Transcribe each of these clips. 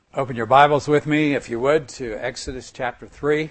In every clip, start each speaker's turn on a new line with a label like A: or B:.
A: Open your Bibles with me, if you would, to Exodus chapter 3.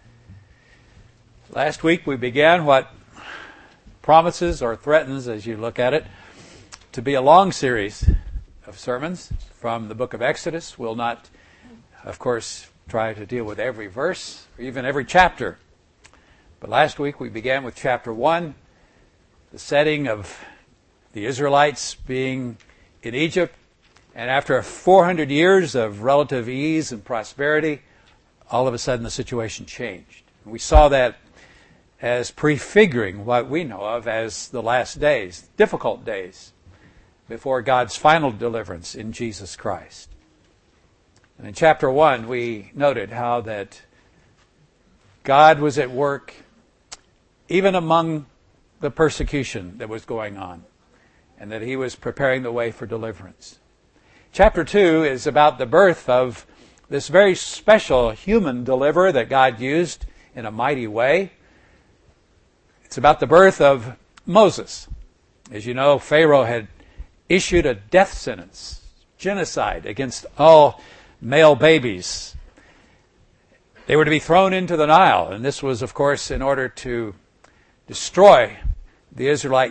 A: Last week we began what promises or threatens, as you look at it, to be a long series of sermons from the book of Exodus. We'll not, of course, try to deal with every verse or even every chapter. But last week we began with chapter 1, the setting of the Israelites being in Egypt. And after 400 years of relative ease and prosperity, all of a sudden the situation changed. And we saw that as prefiguring what we know of as the last days, difficult days, before God's final deliverance in Jesus Christ. And in chapter 1, we noted how that God was at work even among the persecution that was going on, and that He was preparing the way for deliverance. Chapter 2 is about the birth of this very special human deliverer that God used in a mighty way. It's about the birth of Moses. As you know, Pharaoh had issued a death sentence, genocide against all male babies. They were to be thrown into the Nile, and this was, of course, in order to destroy the Israelite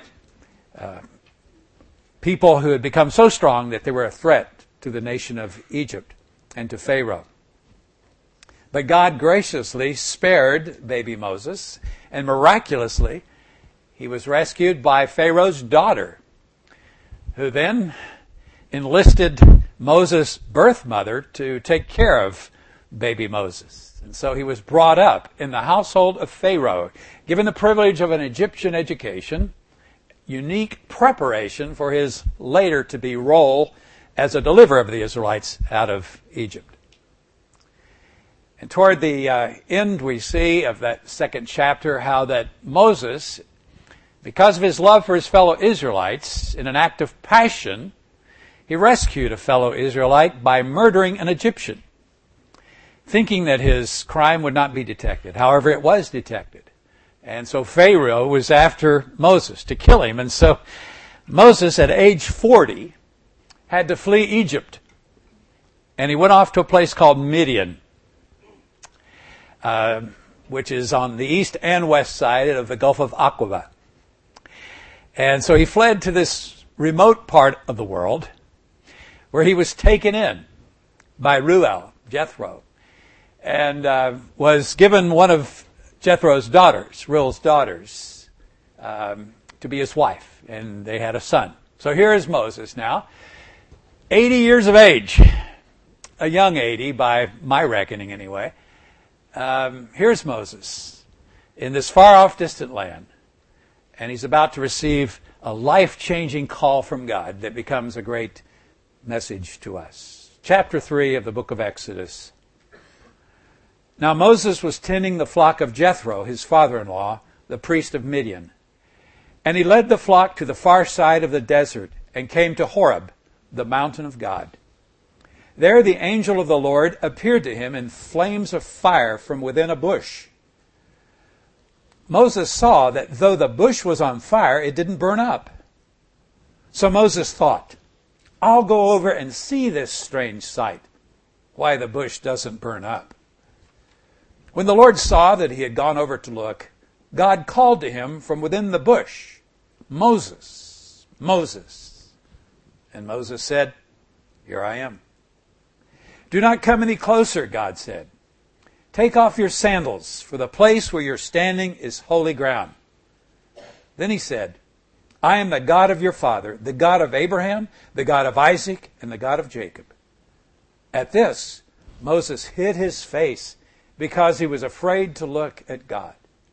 A: people who had become so strong that they were a threat to the nation of Egypt and to Pharaoh. But God graciously spared baby Moses, and miraculously he was rescued by Pharaoh's daughter, who then enlisted Moses' birth mother to take care of baby Moses. And so he was brought up in the household of Pharaoh, given the privilege of an Egyptian education, unique preparation for his later-to-be role as a deliverer of the Israelites out of Egypt. And toward the end, we see of that second chapter how that Moses, because of his love for his fellow Israelites, in an act of passion, he rescued a fellow Israelite by murdering an Egyptian, thinking that his crime would not be detected. However, it was detected. And so Pharaoh was after Moses to kill him. And so Moses, at age 40, had to flee Egypt. And he went off to a place called Midian, which is on the east and west side of the Gulf of Aqaba. And so he fled to this remote part of the world where he was taken in by Reuel, Jethro, and was given one of Jethro's daughters, Reuel's daughters, to be his wife. And they had a son. So here is Moses now, 80 years of age, a young 80 by my reckoning anyway. Here's Moses in this far-off distant land, and he's about to receive a life-changing call from God that becomes a great message to us. Chapter 3 of the book of Exodus. Now Moses was tending the flock of Jethro, his father-in-law, the priest of Midian. And he led the flock to the far side of the desert and came to Horeb, the mountain of God. There the angel of the Lord appeared to him in flames of fire from within a bush. Moses saw that though the bush was on fire, it didn't burn up. So Moses thought, I'll go over and see this strange sight, why the bush doesn't burn up. When the Lord saw that he had gone over to look, God called to him from within the bush, Moses, Moses. And Moses said, Here I am. Do not come any closer, God said. Take off your sandals, for the place where you're standing is holy ground. Then he said, I am the God of your father, the God of Abraham, the God of Isaac, and the God of Jacob. At this, Moses hid his face because he was afraid to look at God.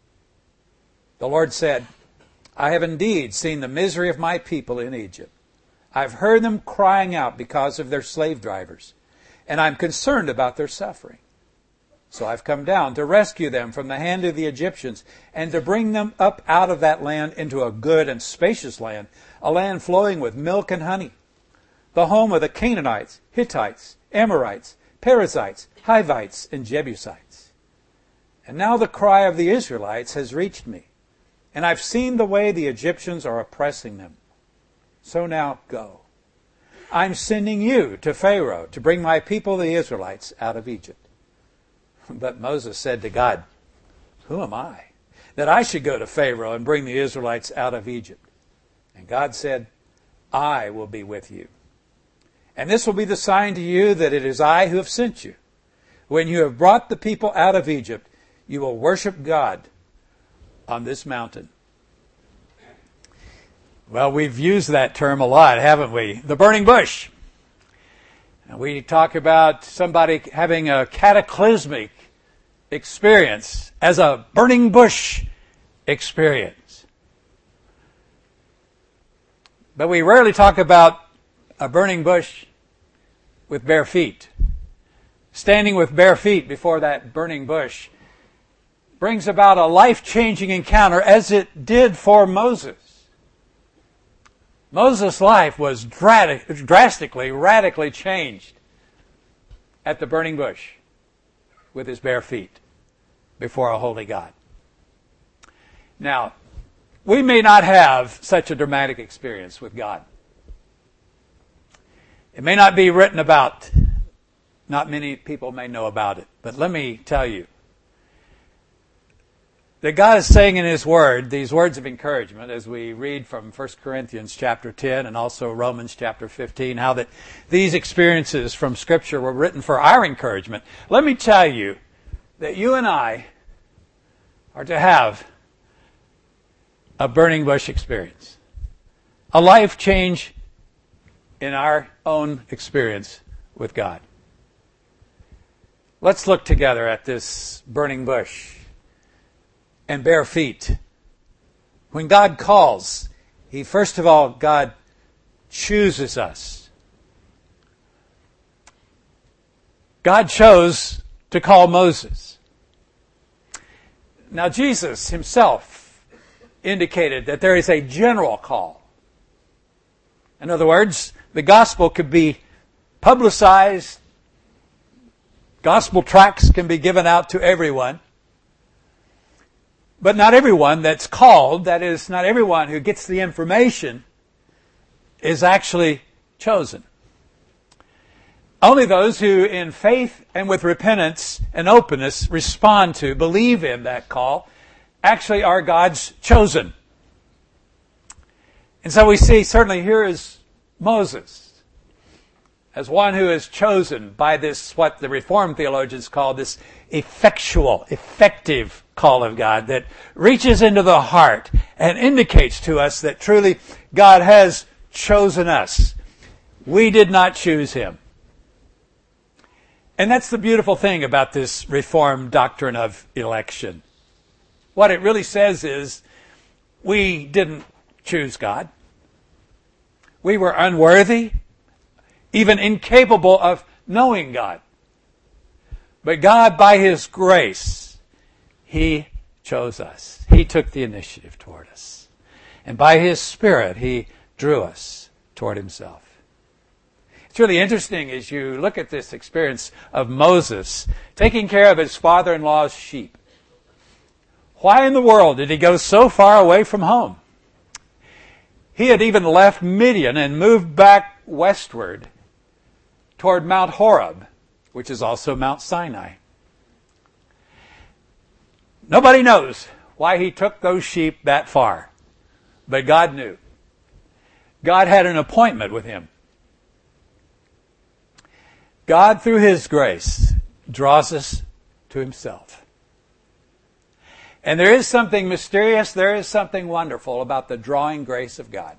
A: The Lord said, I have indeed seen the misery of my people in Egypt. I've heard them crying out because of their slave drivers, and I'm concerned about their suffering. So I've come down to rescue them from the hand of the Egyptians and to bring them up out of that land into a good and spacious land, a land flowing with milk and honey, the home of the Canaanites, Hittites, Amorites, Perizzites, Hivites, and Jebusites. And now the cry of the Israelites has reached me, and I've seen the way the Egyptians are oppressing them. So now go. I'm sending you to Pharaoh to bring my people, the Israelites, out of Egypt. But Moses said to God, who am I, that I should go to Pharaoh and bring the Israelites out of Egypt? And God said, I will be with you. And this will be the sign to you that it is I who have sent you. When you have brought the people out of Egypt, you will worship God on this mountain. Well, we've used that term a lot, haven't we? The burning bush. And we talk about somebody having a cataclysmic experience as a burning bush experience. But we rarely talk about a burning bush with bare feet. Standing with bare feet before that burning bush brings about a life-changing encounter as it did for Moses. Moses' life was drastically, radically changed at the burning bush with his bare feet before a holy God. Now, we may not have such a dramatic experience with God. It may not be written about. Not many people may know about it. But let me tell you that God is saying in His Word, these words of encouragement, as we read from 1 Corinthians chapter 10 and also Romans chapter 15, how that these experiences from Scripture were written for our encouragement. Let me tell you that you and I are to have a burning bush experience. A life change in our own experience with God. Let's look together at this burning bush and bare feet. When God calls, first of all, God chooses us. God chose to call Moses. Now, Jesus Himself indicated that there is a general call. In other words, the gospel could be publicized. Gospel tracts can be given out to everyone. But not everyone that's called, that is, not everyone who gets the information, is actually chosen. Only those who in faith and with repentance and openness respond to, believe in that call, actually are God's chosen. And so we see, certainly here is Moses, as one who is chosen by this, what the Reformed theologians call this effectual, effective call of God that reaches into the heart and indicates to us that truly God has chosen us. We did not choose Him. And that's the beautiful thing about this Reformed doctrine of election. What it really says is we didn't choose God. We were unworthy, even incapable of knowing God. But God, by His grace, He chose us. He took the initiative toward us. And by His Spirit, He drew us toward Himself. It's really interesting as you look at this experience of Moses taking care of his father-in-law's sheep. Why in the world did he go so far away from home? He had even left Midian and moved back westward toward Mount Horeb, which is also Mount Sinai. Nobody knows why he took those sheep that far, but God knew. God had an appointment with him. God, through His grace, draws us to Himself. And there is something mysterious, there is something wonderful about the drawing grace of God.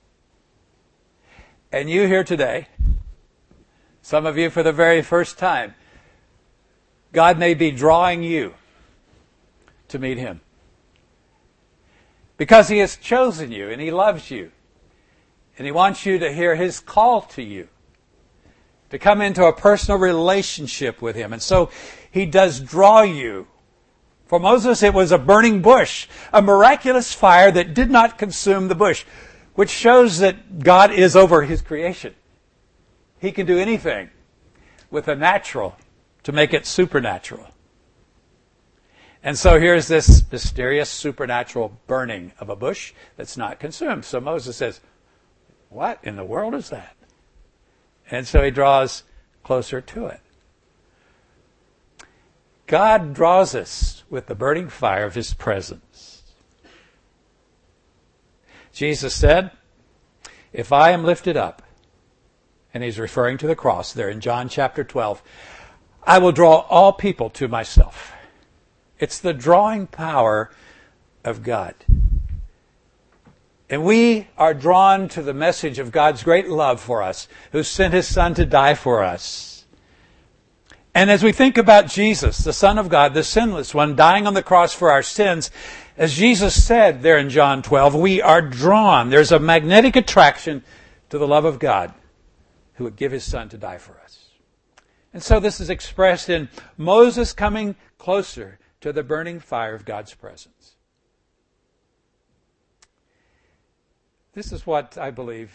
A: And you here today, some of you for the very first time, God may be drawing you to meet Him. Because He has chosen you and He loves you. And He wants you to hear His call to you, to come into a personal relationship with Him. And so He does draw you. For Moses, it was a burning bush, a miraculous fire that did not consume the bush, which shows that God is over His creation. He can do anything with the natural to make it supernatural. And so here's this mysterious supernatural burning of a bush that's not consumed. So Moses says, what in the world is that? And so he draws closer to it. God draws us with the burning fire of his presence. Jesus said, if I am lifted up, and he's referring to the cross there in John chapter 12, I will draw all people to myself. It's the drawing power of God. And we are drawn to the message of God's great love for us, who sent his Son to die for us. And as we think about Jesus, the Son of God, the sinless one, dying on the cross for our sins, as Jesus said there in John 12, we are drawn. There's a magnetic attraction to the love of God, who would give his Son to die for us. And so this is expressed in Moses coming closer to the burning fire of God's presence. This is what I believe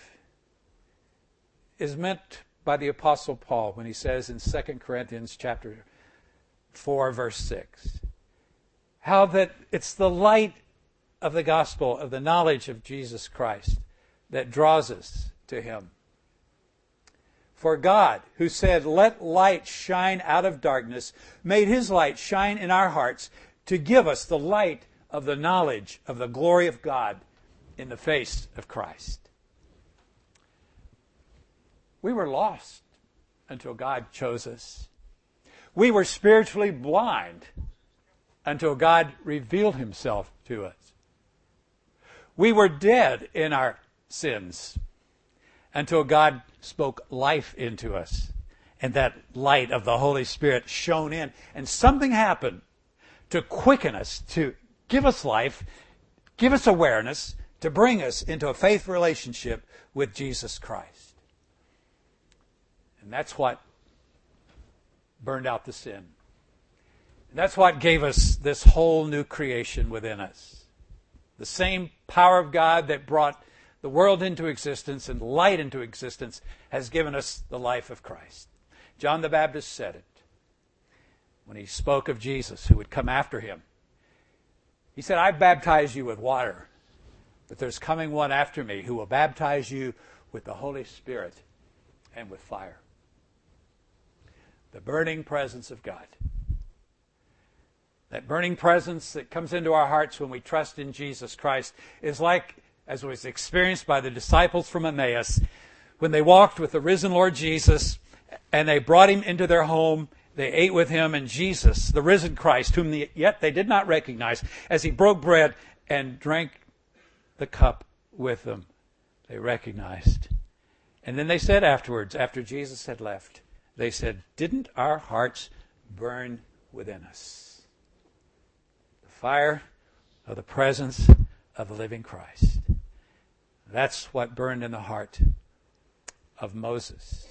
A: is meant by the Apostle Paul when he says in 2 Corinthians chapter 4, verse 6, how that it's the light of the gospel, of the knowledge of Jesus Christ, that draws us to him. For God, who said, let light shine out of darkness, made his light shine in our hearts to give us the light of the knowledge of the glory of God in the face of Christ. We were lost until God chose us. We were spiritually blind until God revealed himself to us. We were dead in our sins until God spoke life into us. And that light of the Holy Spirit shone in. And something happened to quicken us, to give us life, give us awareness, to bring us into a faith relationship with Jesus Christ. And that's what burned out the sin. And that's what gave us this whole new creation within us. The same power of God that brought the world into existence and light into existence has given us the life of Christ. John the Baptist said it when he spoke of Jesus who would come after him. He said, I baptize you with water, but there's coming one after me who will baptize you with the Holy Spirit and with fire. The burning presence of God. That burning presence that comes into our hearts when we trust in Jesus Christ is like, as was experienced by the disciples from Emmaus, when they walked with the risen Lord Jesus and they brought him into their home, they ate with him, and Jesus, the risen Christ, whom yet they did not recognize, as he broke bread and drank the cup with them, they recognized. And then they said afterwards, after Jesus had left, they said, didn't our hearts burn within us? The fire of the presence of the living Christ. That's what burned in the heart of Moses.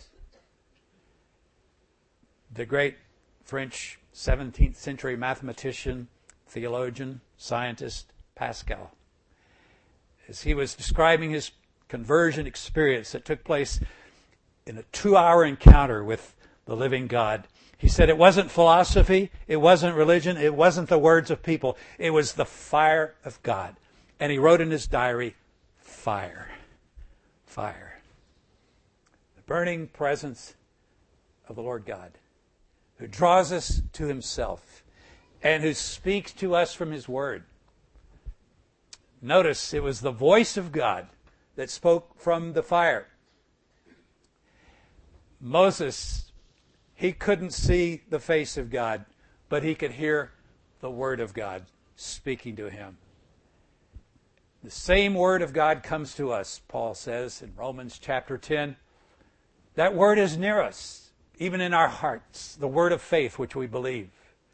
A: The great French 17th century mathematician, theologian, scientist, Pascal, as he was describing his conversion experience that took place in a 2-hour encounter with the living God, he said it wasn't philosophy, it wasn't religion, it wasn't the words of people, it was the fire of God. And he wrote in his diary, fire, fire. The burning presence of the Lord God, who draws us to himself and who speaks to us from his word. Notice it was the voice of God that spoke from the fire. Moses, he couldn't see the face of God, but he could hear the word of God speaking to him. The same word of God comes to us, Paul says in Romans chapter 10. That word is near us, even in our hearts, the word of faith which we believe.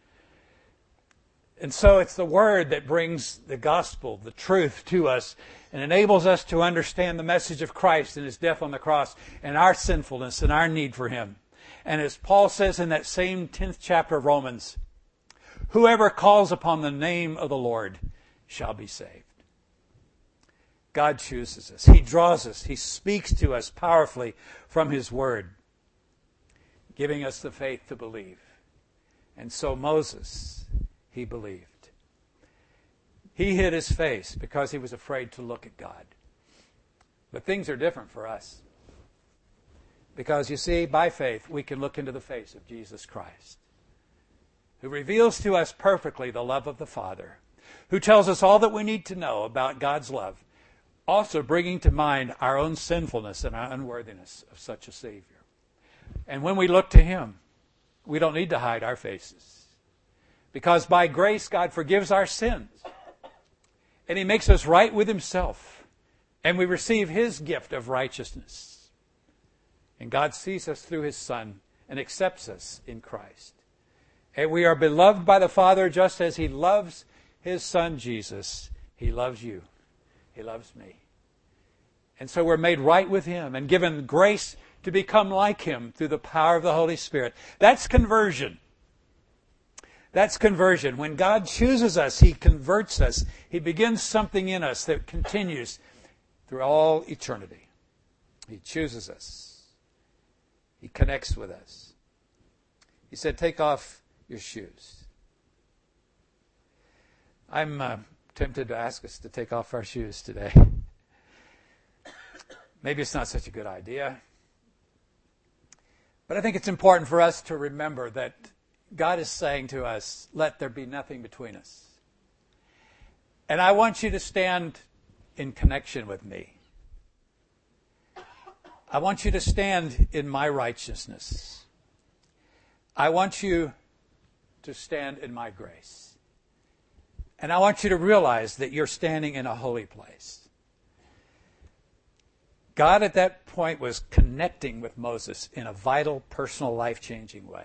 A: And so it's the word that brings the gospel, the truth to us, and enables us to understand the message of Christ and his death on the cross and our sinfulness and our need for him. And as Paul says in that same 10th chapter of Romans, whoever calls upon the name of the Lord shall be saved. God chooses us. He draws us. He speaks to us powerfully from his word, giving us the faith to believe. And so Moses, he believed. He hid his face because he was afraid to look at God. But things are different for us. Because you see, by faith, we can look into the face of Jesus Christ, who reveals to us perfectly the love of the Father, who tells us all that we need to know about God's love, also bringing to mind our own sinfulness and our unworthiness of such a Savior. And when we look to Him, we don't need to hide our faces, because by grace God forgives our sins, and He makes us right with Himself, and we receive His gift of righteousness. And God sees us through His Son and accepts us in Christ. And we are beloved by the Father just as He loves His Son Jesus. He loves you. He loves me. And so we're made right with Him and given grace to become like Him through the power of the Holy Spirit. That's conversion. That's conversion. When God chooses us, He converts us. He begins something in us that continues through all eternity. He chooses us. He connects with us. He said, take off your shoes. I'm tempted to ask us to take off our shoes today. Maybe it's not such a good idea. But I think it's important for us to remember that God is saying to us, let there be nothing between us. And I want you to stand in connection with me. I want you to stand in my righteousness. I want you to stand in my grace. And I want you to realize that you're standing in a holy place. God at that point was connecting with Moses in a vital, personal, life-changing way.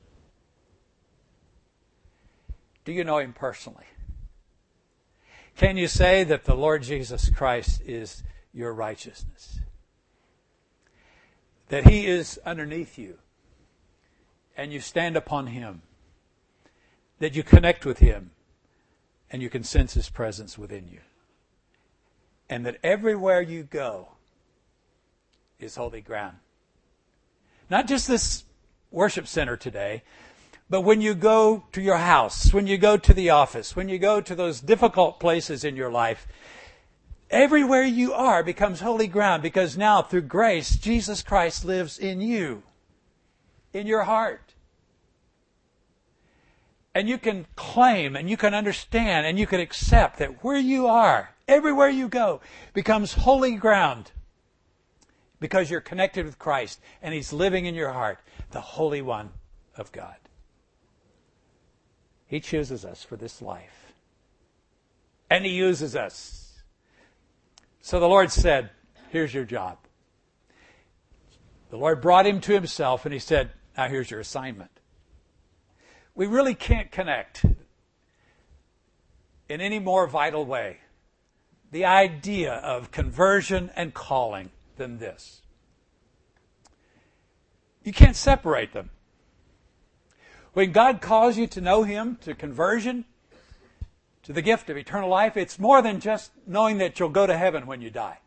A: Do you know Him personally? Can you say that the Lord Jesus Christ is your righteousness? That He is underneath you and you stand upon Him. That you connect with Him and you can sense His presence within you. And that everywhere you go is holy ground. Not just this worship center today, but when you go to your house, when you go to the office, when you go to those difficult places in your life, everywhere you are becomes holy ground, because now through grace, Jesus Christ lives in you, in your heart. And you can claim and you can understand and you can accept that where you are, everywhere you go, becomes holy ground, because you're connected with Christ and He's living in your heart, the Holy One of God. He chooses us for this life. And He uses us. So the Lord said, here's your job. The Lord brought him to Himself and He said, now here's your assignment. We really can't connect in any more vital way the idea of conversion and calling than this. You can't separate them. When God calls you to know Him, to conversion, to the gift of eternal life, it's more than just knowing that you'll go to heaven when you die.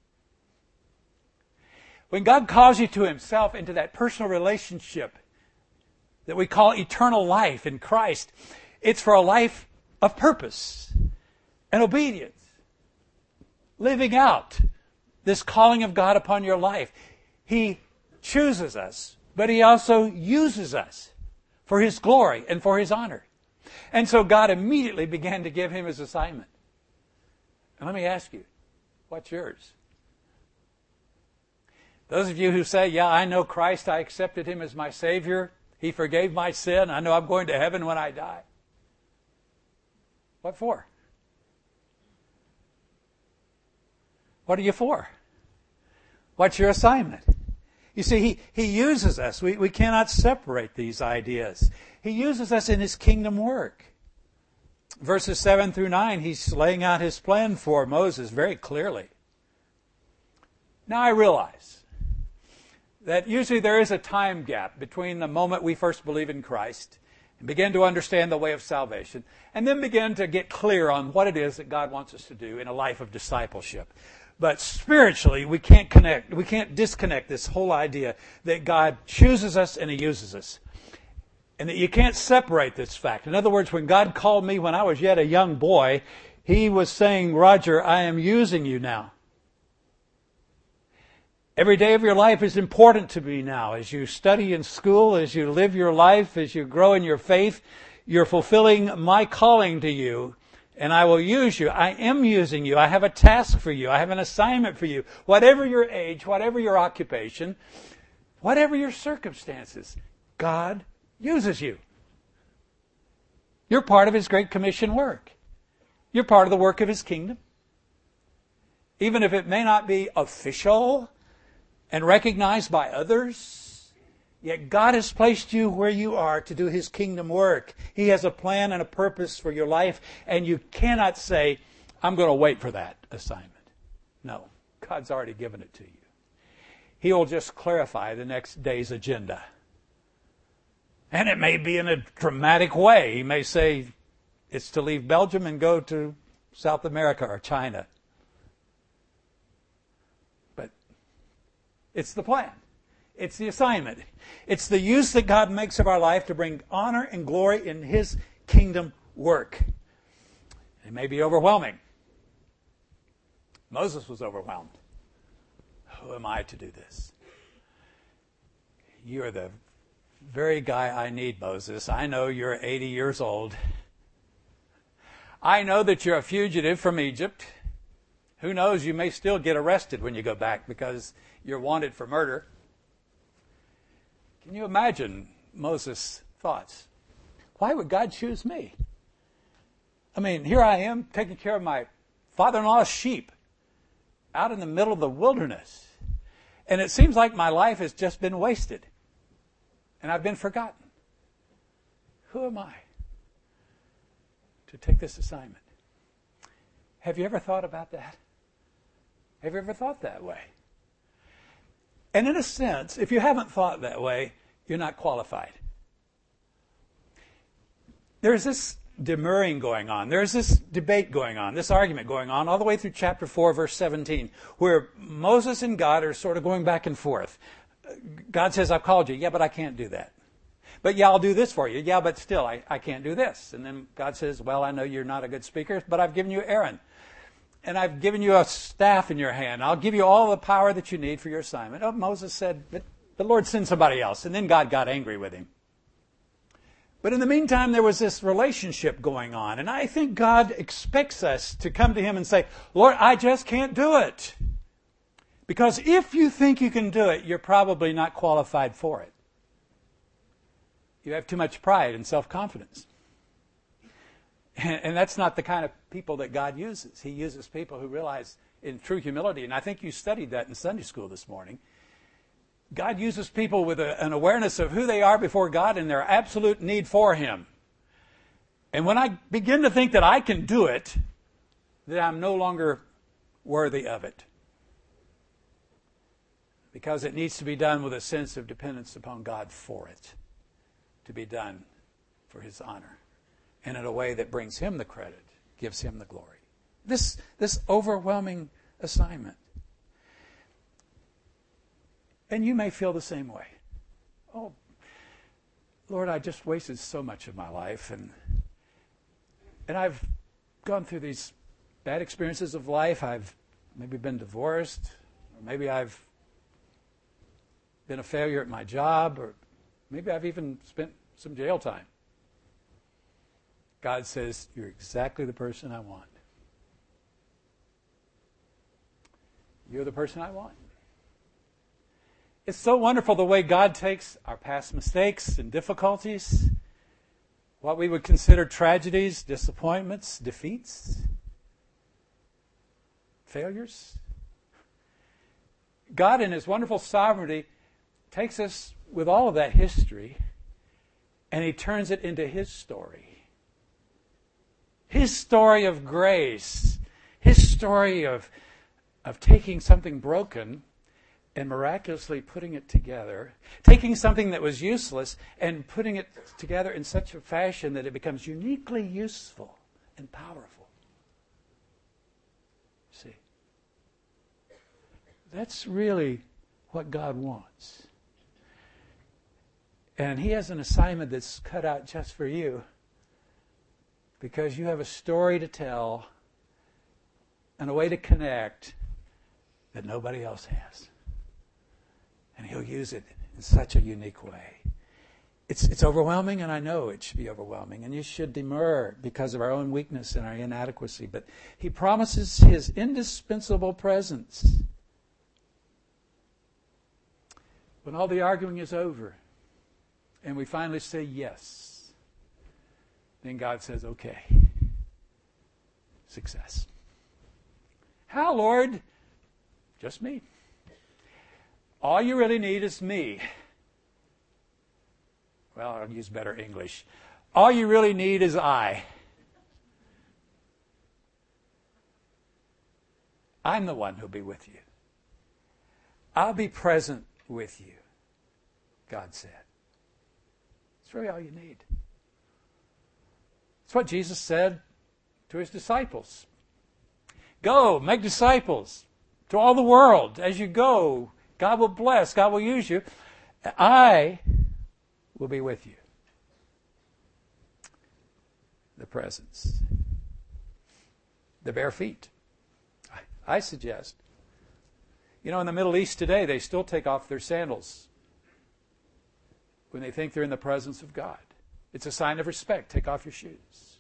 A: When God calls you to Himself, into that personal relationship that we call eternal life in Christ, it's for a life of purpose and obedience. Living out this calling of God upon your life. He chooses us, but He also uses us for His glory and for His honor. And so God immediately began to give him his assignment. And let me ask you, what's yours? Those of you who say, yeah, I know Christ, I accepted Him as my Savior, He forgave my sin, I know I'm going to heaven when I die. What for? What are you for? What's your assignment? You see, He uses us. We cannot separate these ideas. He uses us in His kingdom work. Verses 7 through 9, He's laying out His plan for Moses very clearly. Now I realize that usually there is a time gap between the moment we first believe in Christ and begin to understand the way of salvation, and then begin to get clear on what it is that God wants us to do in a life of discipleship. But spiritually, we can't disconnect this whole idea that God chooses us and He uses us. And that you can't separate this fact. In other words, when God called me when I was yet a young boy, He was saying, Roger, I am using you now. Every day of your life is important to me now. As you study in school, as you live your life, as you grow in your faith, you're fulfilling my calling to you, and I will use you. I am using you. I have a task for you. I have an assignment for you. Whatever your age, whatever your occupation, whatever your circumstances, God uses you. You're part of His Great Commission work. You're part of the work of His kingdom. Even if it may not be official and recognized by others, yet God has placed you where you are to do His kingdom work. He has a plan and a purpose for your life, and you cannot say, I'm going to wait for that assignment. No, God's already given it to you. He will just clarify the next day's agenda. And it may be in a dramatic way. He may say, it's to leave Belgium and go to South America or China. But it's the plan. It's the assignment. It's the use that God makes of our life to bring honor and glory in His kingdom work. It may be overwhelming. Moses was overwhelmed. Who am I to do this? You are the very guy I need, Moses. I know you're 80 years old. I know that you're a fugitive from Egypt. Who knows, you may still get arrested when you go back because you're wanted for murder. Can you imagine Moses' thoughts? Why would God choose me? I mean, here I am taking care of my father-in-law's sheep out in the middle of the wilderness. And it seems like my life has just been wasted. And I've been forgotten. Who am I to take this assignment? Have you ever thought about that? Have you ever thought that way? And in a sense, if you haven't thought that way, you're not qualified. There's this demurring going on. There's this debate going on, this argument going on all the way through chapter 4, verse 17, where Moses and God are sort of going back and forth. God says, I've called you. Yeah, but I can't do that. But yeah, I'll do this for you. Yeah, but still, I can't do this. And then God says, well, I know you're not a good speaker, but I've given you Aaron. And I've given you a staff in your hand. I'll give you all the power that you need for your assignment. Oh, Moses said, but the Lord send somebody else. And then God got angry with him. But in the meantime, there was this relationship going on. And I think God expects us to come to Him and say, Lord, I just can't do it. Because if you think you can do it, you're probably not qualified for it. You have too much pride and self-confidence. And that's not the kind of people that God uses. He uses people who realize in true humility, and I think you studied that in Sunday school this morning. God uses people with an awareness of who they are before God and their absolute need for Him. And when I begin to think that I can do it, then I'm no longer worthy of it. Because it needs to be done with a sense of dependence upon God for it. To be done for His honor. And in a way that brings Him the credit, gives Him the glory. This overwhelming assignment. And you may feel the same way. Oh, Lord, I just wasted so much of my life. And I've gone through these bad experiences of life. I've maybe been divorced. Or maybe I've been a failure at my job. Or maybe I've even spent some jail time. God says, you're exactly the person I want. You're the person I want. It's so wonderful the way God takes our past mistakes and difficulties, what we would consider tragedies, disappointments, defeats, failures. God, in His wonderful sovereignty, takes us with all of that history and He turns it into His story. His story of grace. His story of taking something broken and miraculously putting it together. Taking something that was useless and putting it together in such a fashion that it becomes uniquely useful and powerful. See? That's really what God wants. And He has an assignment that's cut out just for you. Because you have a story to tell and a way to connect that nobody else has. And He'll use it in such a unique way. It's overwhelming, and I know it should be overwhelming, and you should demur because of our own weakness and our inadequacy. But He promises His indispensable presence. When all the arguing is over, and we finally say yes, then God says, okay, success. How, Lord? Just me. All you really need is me. Well, I'll use better English. All you really need is I. I'm the one who'll be with you. I'll be present with you, God said. It's really all you need. It's what Jesus said to His disciples. Go, make disciples to all the world. As you go, God will bless, God will use you. I will be with you. The presence. The bare feet. I suggest. You know, in the Middle East today, they still take off their sandals when they think they're in the presence of God. It's a sign of respect. Take off your shoes.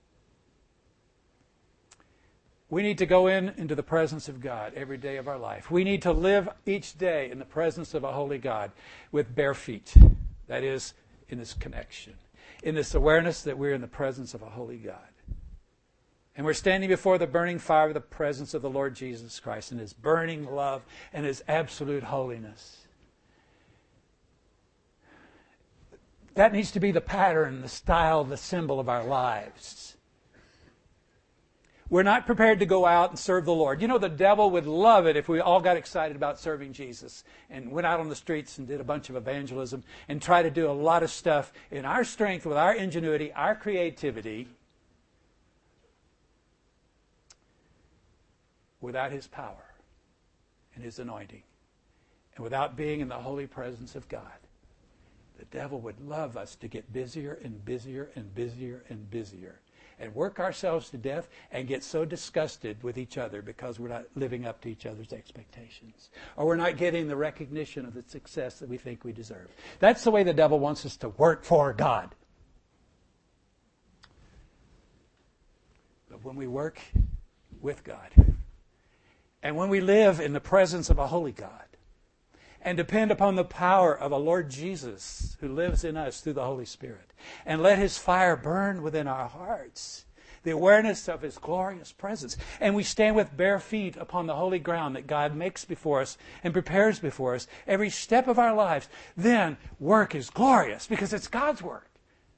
A: We need to go into the presence of God every day of our life. We need to live each day in the presence of a holy God with bare feet. That is, in this connection, in this awareness that we're in the presence of a holy God. And we're standing before the burning fire of the presence of the Lord Jesus Christ and His burning love and His absolute holiness. That needs to be the pattern, the style, the symbol of our lives. We're not prepared to go out and serve the Lord. You know, the devil would love it if we all got excited about serving Jesus and went out on the streets and did a bunch of evangelism and tried to do a lot of stuff in our strength, with our ingenuity, our creativity, without His power and His anointing, and without being in the holy presence of God. The devil would love us to get busier and busier and busier and busier, and work ourselves to death and get so disgusted with each other because we're not living up to each other's expectations, or we're not getting the recognition of the success that we think we deserve. That's the way the devil wants us to work for God. But when we work with God, and when we live in the presence of a holy God, and depend upon the power of a Lord Jesus who lives in us through the Holy Spirit, and let His fire burn within our hearts, the awareness of His glorious presence, and we stand with bare feet upon the holy ground that God makes before us and prepares before us every step of our lives, then work is glorious because it's God's work.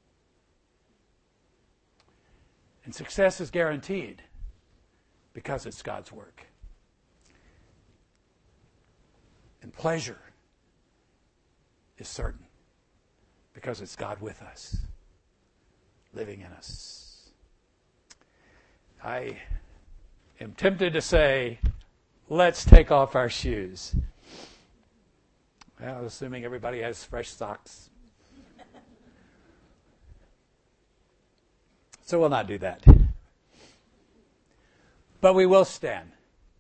A: And success is guaranteed because it's God's work. And pleasure is certain because it's God with us, living in us. I am tempted to say, let's take off our shoes. Well, assuming everybody has fresh socks. So we'll not do that. But we will stand.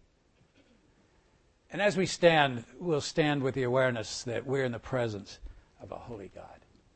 A: And as we stand, we'll stand with the awareness that we're in the presence of a holy God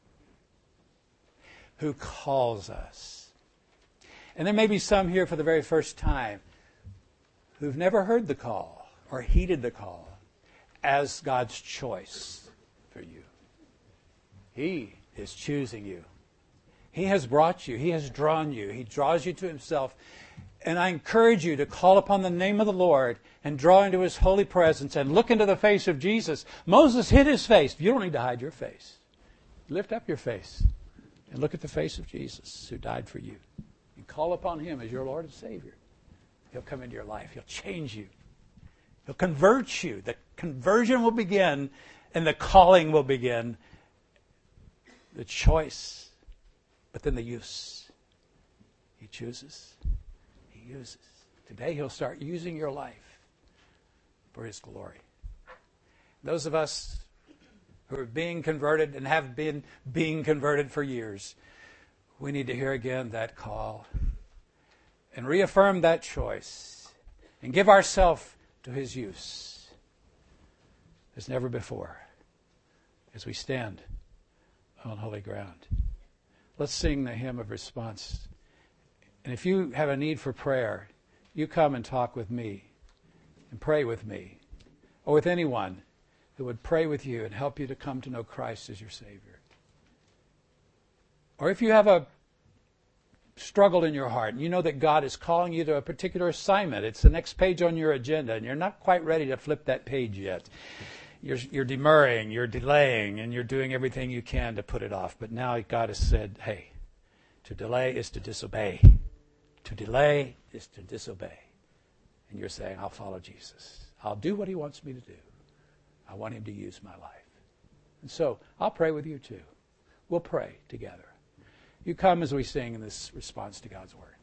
A: who calls us. And there may be some here for the very first time who've never heard the call or heeded the call as God's choice for you. He is choosing you. He has brought you. He has drawn you. He draws you to Himself. And I encourage you to call upon the name of the Lord and draw into His holy presence and look into the face of Jesus. Moses hid his face. You don't need to hide your face. Lift up your face and look at the face of Jesus who died for you. And call upon Him as your Lord and Savior. He'll come into your life. He'll change you. He'll convert you. The conversion will begin and the calling will begin. The choice, but then the use. He chooses. He uses. Today He'll start using your life for His glory. Those of us who are being converted and have been being converted for years, we need to hear again that call and reaffirm that choice and give ourselves to His use as never before. as we stand on holy ground. Let's sing the hymn of response. And if you have a need for prayer, you come and talk with me and pray with me, or with anyone who would pray with you and help you to come to know Christ as your Savior. Or if you have a struggle in your heart and you know that God is calling you to a particular assignment, it's the next page on your agenda and you're not quite ready to flip that page yet. You're demurring, you're delaying, and you're doing everything you can to put it off. But now God has said, hey, to delay is to disobey. To delay is to disobey. And you're saying, I'll follow Jesus. I'll do what he wants me to do. I want him to use my life. And so I'll pray with you too. We'll pray together. You come as we sing in this response to God's word.